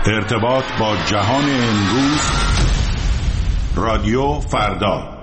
ارتباط با جهان امروز، رادیو فردا.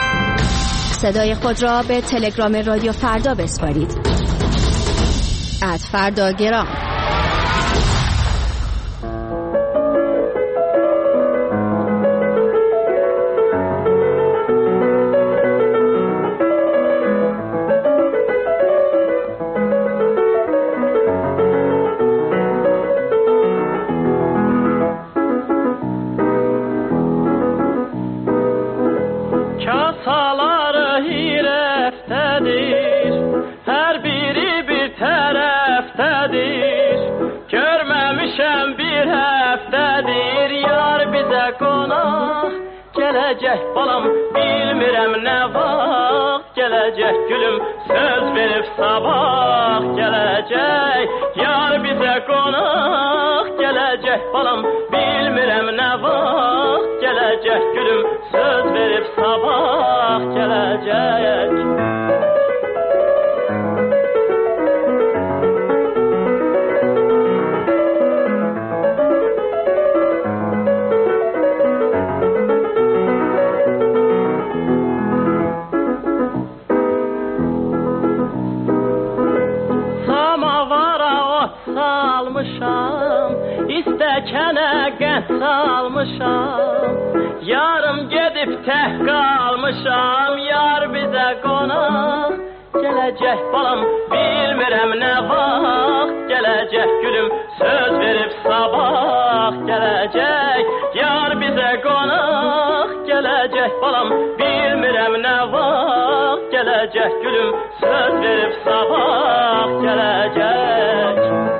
صدای خود را به تلگرام رادیو فردا بسپارید. قیمت فردا گران. Gelecek balam bilmirəm nə vaxt gelecek gülüm söz verib sabah gelecek yar bizə qonaq gelecek balam bilmirəm nə vaxt gelecek gülüm söz verib sabah gelecek. İstəkənə qənd salmışam yarım gedib tək qalmışam yar bizə qonaq gelecek balam bilmirəm nə vaxt gelecek gülüm söz verib sabah gelecek yar bizə qonaq gelecek balam bilmirəm nə vaxt gelecek gülüm söz verib sabah gelecek.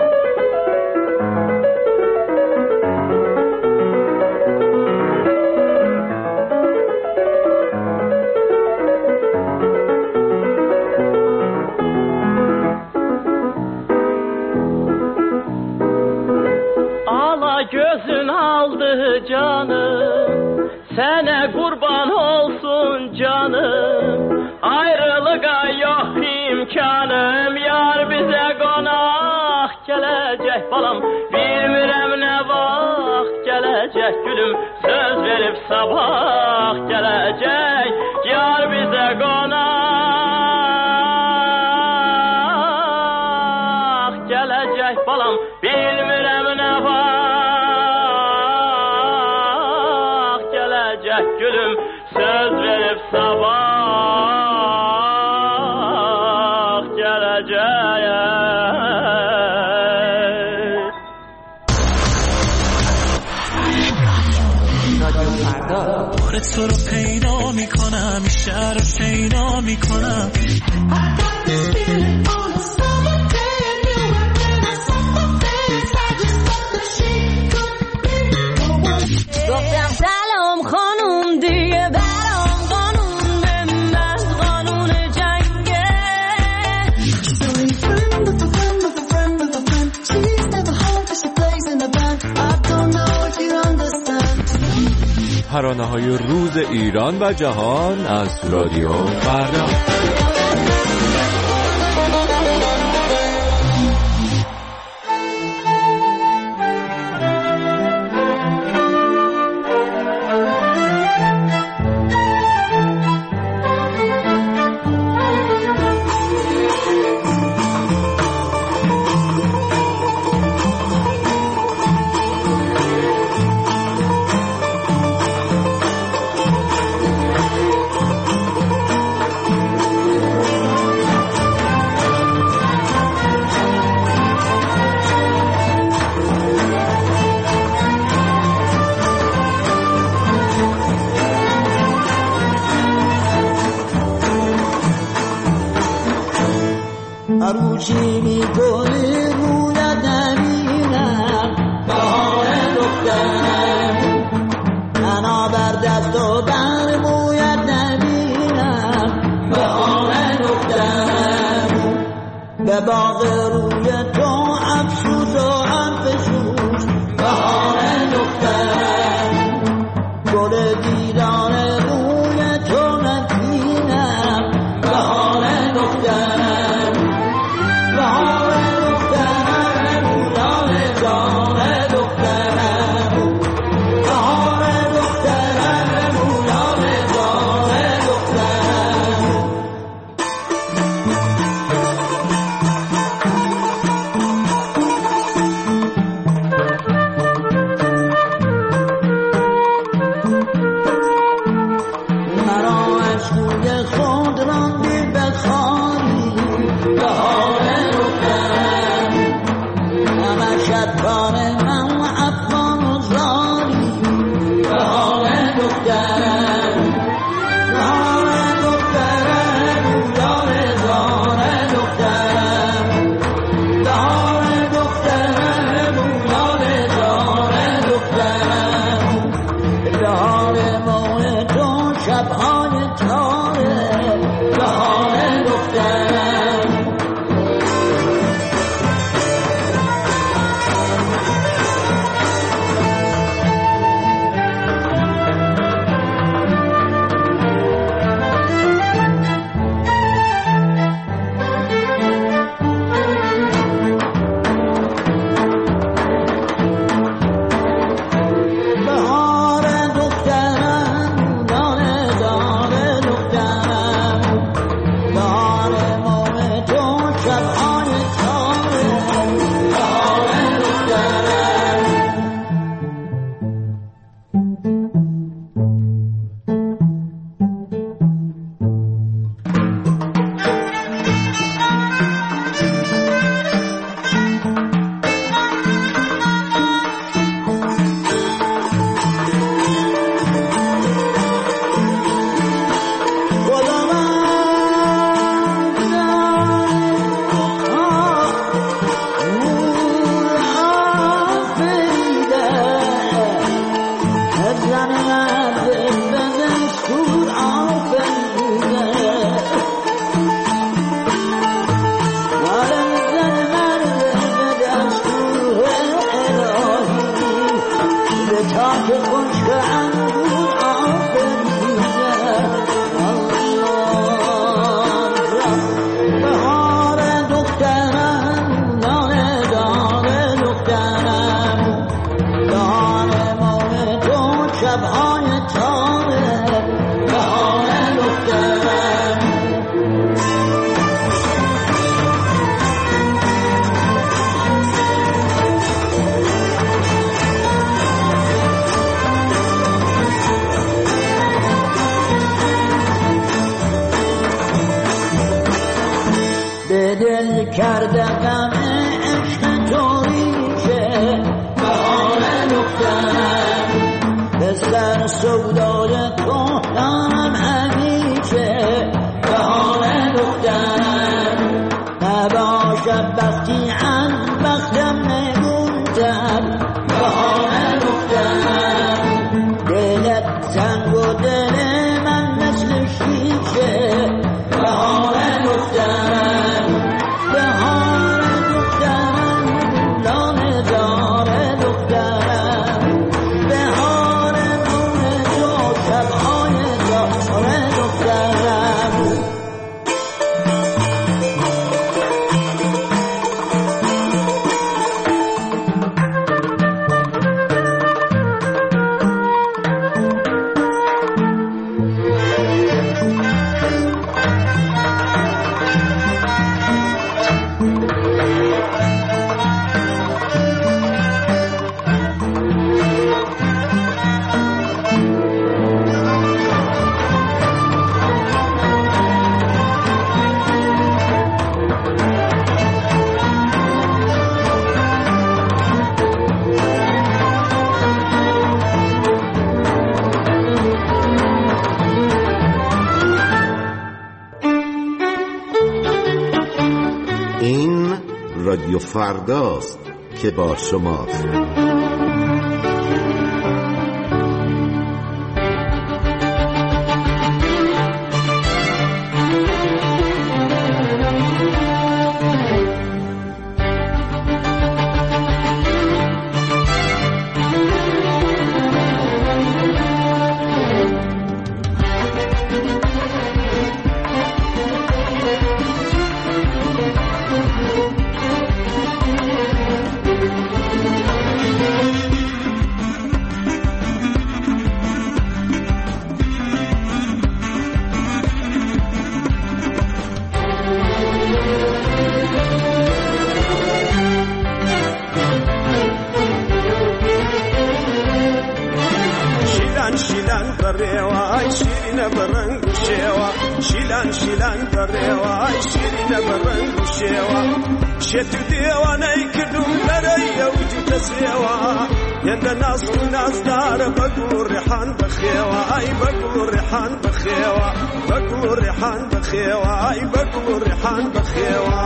Gözün aldı canım, sene kurban olsun canım. Ayrılığa yok imkanım, yar bize konak gelecek balam. Bilmirəm nə vaxt gelecek gülüm, söz verib sabah gelecek. Yar bize konak gelecek balam. Bilmirəm nə vaxt gülüm söz verip sabah geleceğim. بار تو رو پیدا میکنم شهر رو شیدا میکنم گفتم سلام خانوم دیگه برام قانون به من قانون جنگه So in friend of a friend of a friend of a friend She's never home but she plays in the band I don't know if you understand ترانه‌های روز ایران و جهان از رادیو فردا. عروشی میکنی رویت نمیرم بهار دخترم انا بر دست و بر مویت نمیرم بهار دخترم به باغ روی تو افسوس و افسوس بهار دخترم گل دیدار روی تو نسینم بهار دخترم غم عشق تو ریشه بهار دخترم بستر سودای تو دارم همیشه بهار دخترم نباشد بختی از بختم نگوندم بهار دخترم دلت سنگ و دل من مثل شیشه بهار دخترم بهار دخترم لانه دار دخترم بهار نور تو شبهای دار دخترم این رادیو فرداست که با شماست. شیلان برێوای شیرینە بەڕەنگ و شێوە شیلان برێوای شیرینە بەڕەنگ و شێوە شێت و دێوانەی کردوم لەرەیە و جوتە سێوە هێندە ناز و نازدارە بەگوڵ و ڕێحان بەخێوە ئای بەگوڵ و ڕێحان بەخێوە بەگوڵ و ڕێحان بەخێوە ئای بەگوڵ و ڕێحان بەخێوە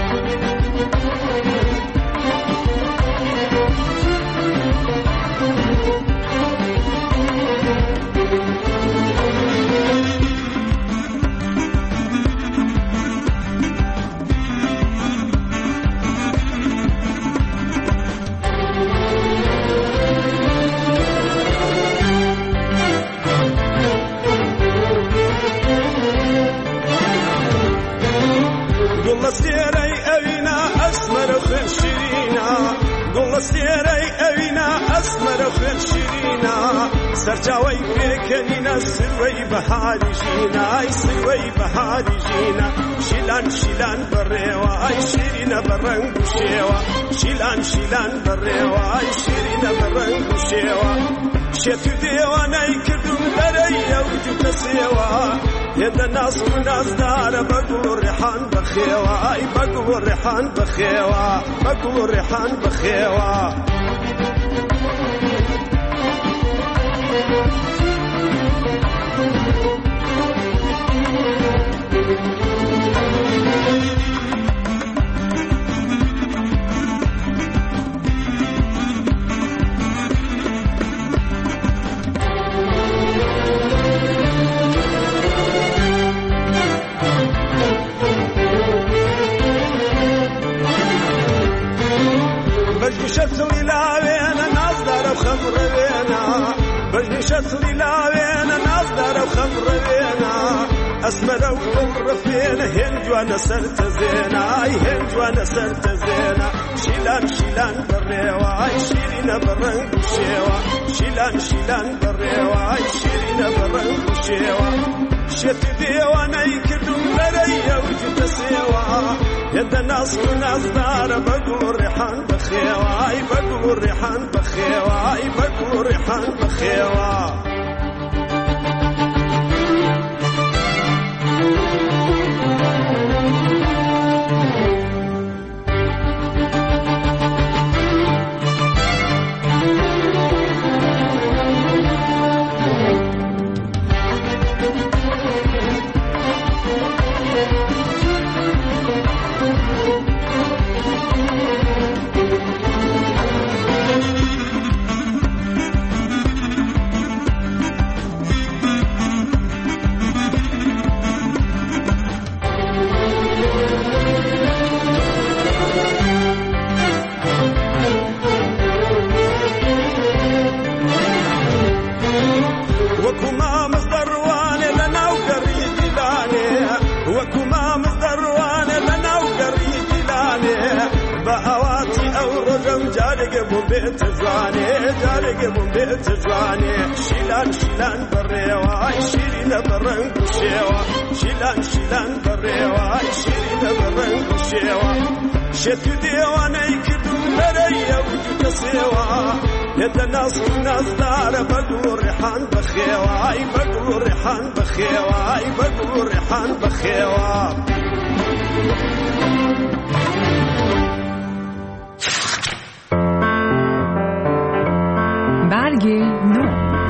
گوڵەستێرەی ئەوینا ئەسمەرە خوێن شیرینە گوڵەستێرەی ئەوینا ئەسمەرە خوێن شیرینە سەرچاوەی پێکەنینە سروەی بەهاری ژینە ئای سروەی بەهاری ژینە شیلان بەڕێوە ئای شیرینە بەڕەنگ و شێوە شیلان بەڕێوە ئای شیرینە بەڕەنگ و شێوە شێت و دێوانەی کردوم لەرەیە و جوتە سێوە هێندە ناز و نازدارە بەگوڵ و ڕێحان بەخێوە ئای بەگوڵ و ڕێحان بەخێوە بەگوڵ و ڕێحان بەخێوە شتڵی لاوێنە نازدارە خەمڕەوێنە بەژنی شتڵی لاوێنە نازدارە خەمڕەوێنە ئەسمەرە و ڕەفێنە هێن جوانە سەر تەزێنە ئای هێن جوانە سەر تەزێنە شیلان بەڕێوە ئای شیرینە بەڕەنگ و شێوە شیلان بەڕێوە ئای شیرینە بەڕەنگ و شێوە شێت دێوانەی کردوم لەرەیە و جوتە سێوە هێندە ناز و نازدارە بەگوڵ و ڕێحان بەخێوە ئای بەگوڵ و ڕێحان بەخێوە ئای بەگوڵ و ڕێحان بەخێوە بأواتي أو رجم جارق بومبيت جواني جارق بومبيت جواني شيلان بريواي شيرين برنق شيوا شيلان بريواي شيرين برنق شيوا شتو ديواني كدو مريا وجود سيوا يدناس دار بقول ريحان بخيواي بقول ريحان بخيواي بقول ريحان بخيوا برگ نو.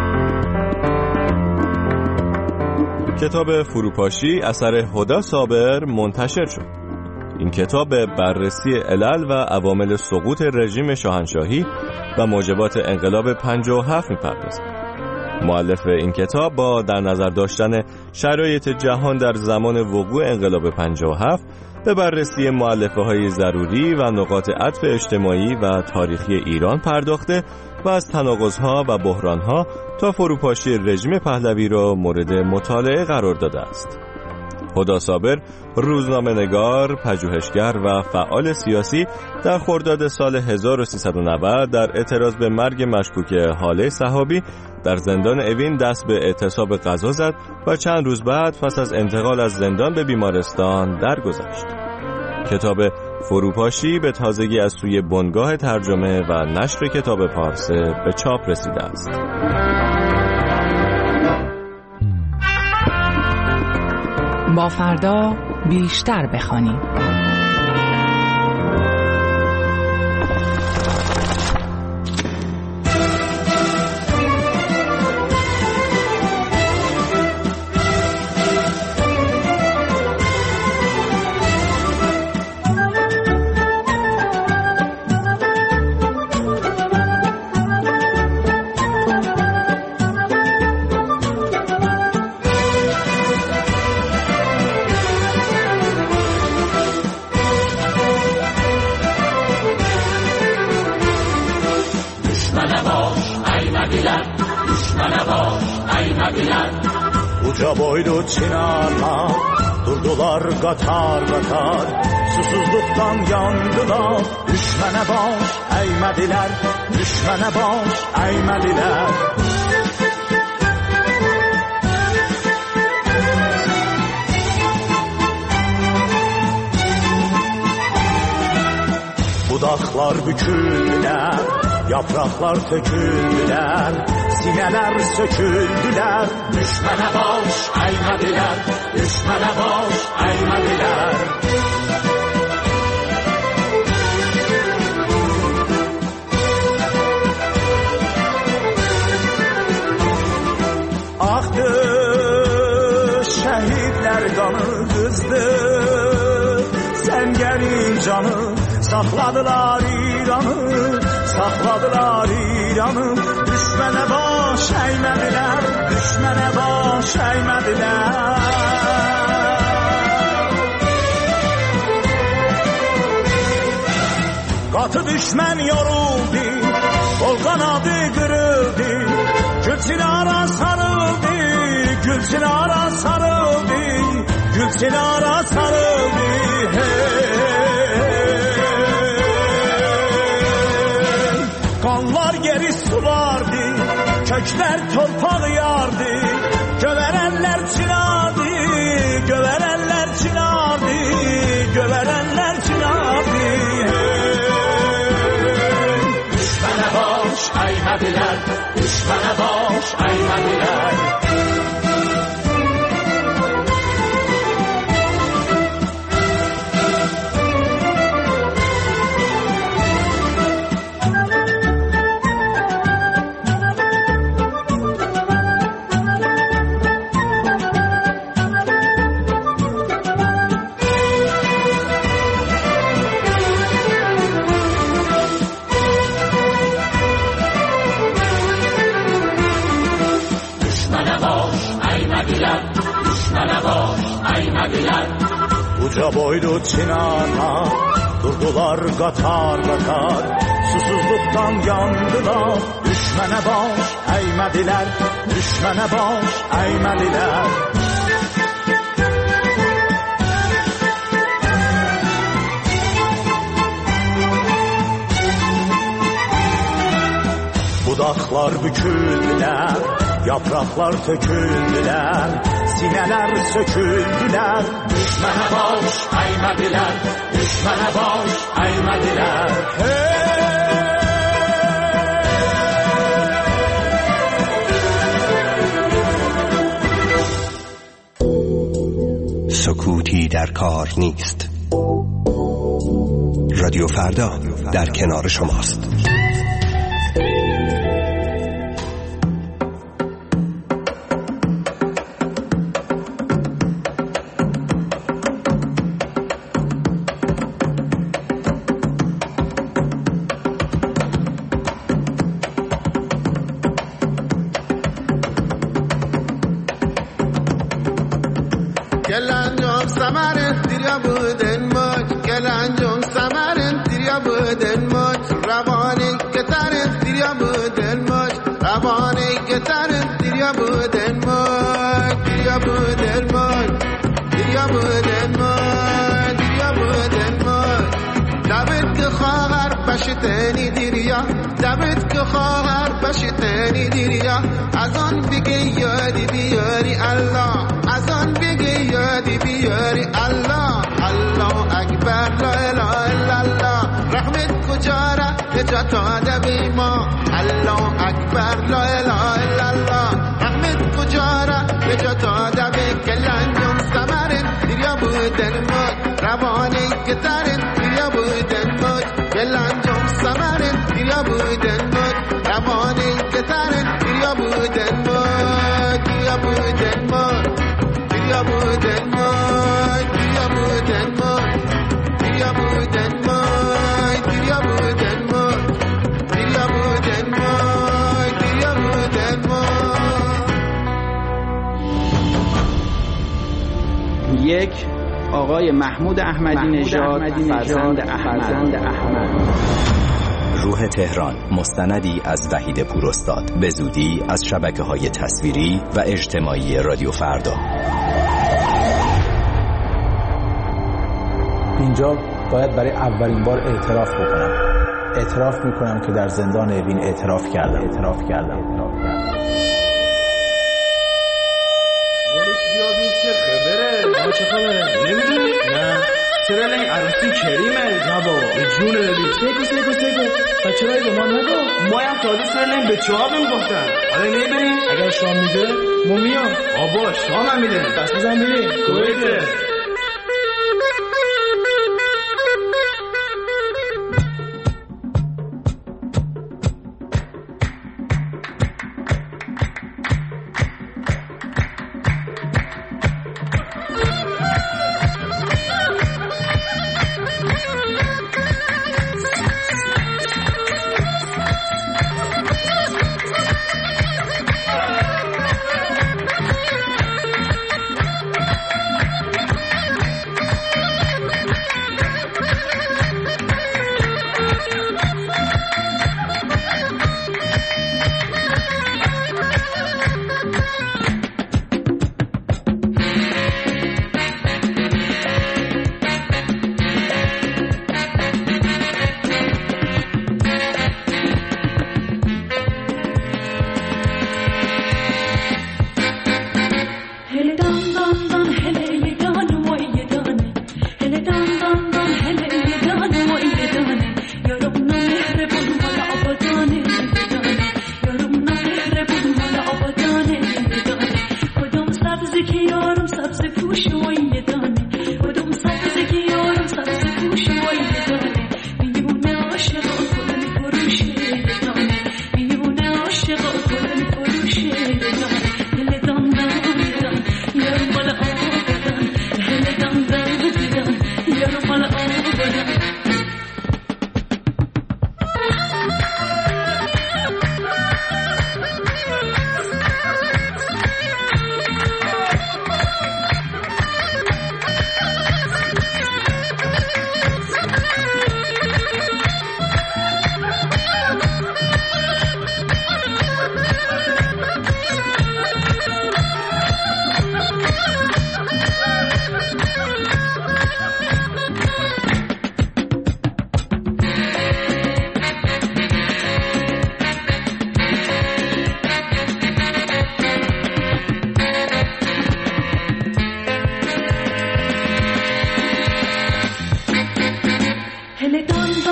کتاب فروپاشی اثر هدی صابر منتشر شد. این کتاب به بررسی علل و عوامل سقوط رژیم شاهنشاهی و موجبات انقلاب 57 می‌پردازد. مؤلف این کتاب با در نظر داشتن شرایط جهان در زمان وقوع انقلاب 57 به بررسی مؤلفه‌های ضروری و نقاط عطف اجتماعی و تاریخی ایران پرداخته و از تناقض‌ها و بحران‌ها تا فروپاشی رژیم پهلوی را مورد مطالعه قرار داده است. هدی صابر روزنامه‌نگار، پژوهشگر و فعال سیاسی در خرداد سال 1390 در اعتراض به مرگ مشکوک هاله صحابی در زندان اوین دست به اعتصاب غذا زد و چند روز بعد پس از انتقال از زندان به بیمارستان درگذشت. کتاب فروپاشی به تازگی از سوی بنگاه ترجمه و نشر کتاب پارسه به چاپ رسیده است. با فردا بیشتر بخوانیم. Uca boylu çınarlar durdular qatar qatar, susuzluqdan yandılar. Düşmənə baş əymədilər, düşmənə baş əymədilər. Budaqlar büküldülər, yapraqlar töküldülər, sinələr söküldülər. Düşmənə baş əymədilər, düşmənə baş əymədilər. Axdı şəhidlər qanı qızdı, səngərin canı. Saxladılar İranı, saxladılar İranı. Düşmənə baş əymədilər, düşmənə baş əymədilər. Qatı düşmən yoruldu, qol qanadı qırıldı. Gülçinara sarıldı, gülçinara sarıldı, gülçinara sarıldı. Qanlar geri sulardı, köklər torpaq yardı. Gövərənlər çinadı, gövərənlər çinadı, gövərənlər çinadı. Düşmənə baş əymədilər, düşmənə baş əymədilər. Uca boylu çınarlar durdular qatar qatar, susuzluqdan yandılar. Düşmənə baş əymədilər, düşmənə baş əymədilər. Budaqlar büküldülər, yapraqlar töküldülər, sinələr söküldülər. Düşmənə baş əymədilər, düşmənə baş əymədilər. سکوتی در کار نیست. رادیو فردا در کنار شماست. بشتنی دیریا دبت که خواهر بشتنی دیریا از آن بگی یادی بیاری الله از آن بگی یادی بیاری الله الله اکبر لا اله الا الله رحمت کجا را نجات آده ما الله اکبر لا اله الا الله رحمت کجا را نجات آده کلان جون سمرن دیریا بودن مد روانی کترن دیریا بودن مد کلان جون سمرن دیریا بودن مد روانی کترن دیریا بودن مد دیریا بودن مد دیریا بودن مد دیریا بودن مد دیریا بودن مد دیریا بودن مد دیریا بودن مد دیریا بودن مد. یک آقای محمود احمدی نژاد فرزند احمد. روح تهران، مستندی از وحید پوراستاد، به زودی از شبکه‌های تصویری و اجتماعی رادیو فردا. اینجا باید برای اولین بار اعتراف بکنم. اعتراف میکنم که در زندان اوین اعتراف کردم. چه خبره؟ نمیدونی؟ نه چرا این عروسی کریمه؟ نه بابا جونه دادی سیکو بچه هایی به ما نگو ما هم تازه سرلیم به چه ها بمیگفتن حالا نمیبریم؟ اگر شام میده ما میام آبا شام هم میده دست بزن بریم کویته.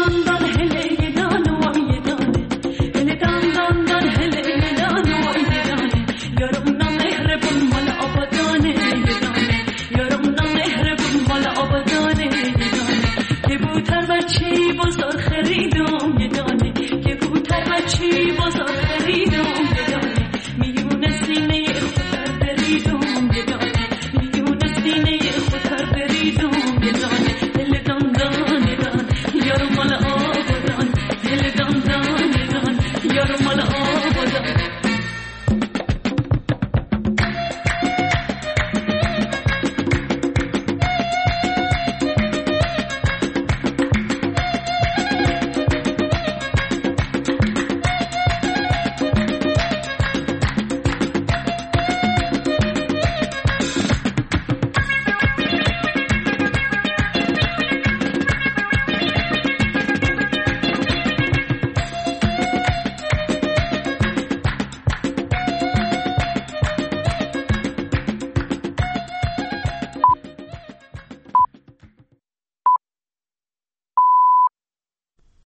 چندان هله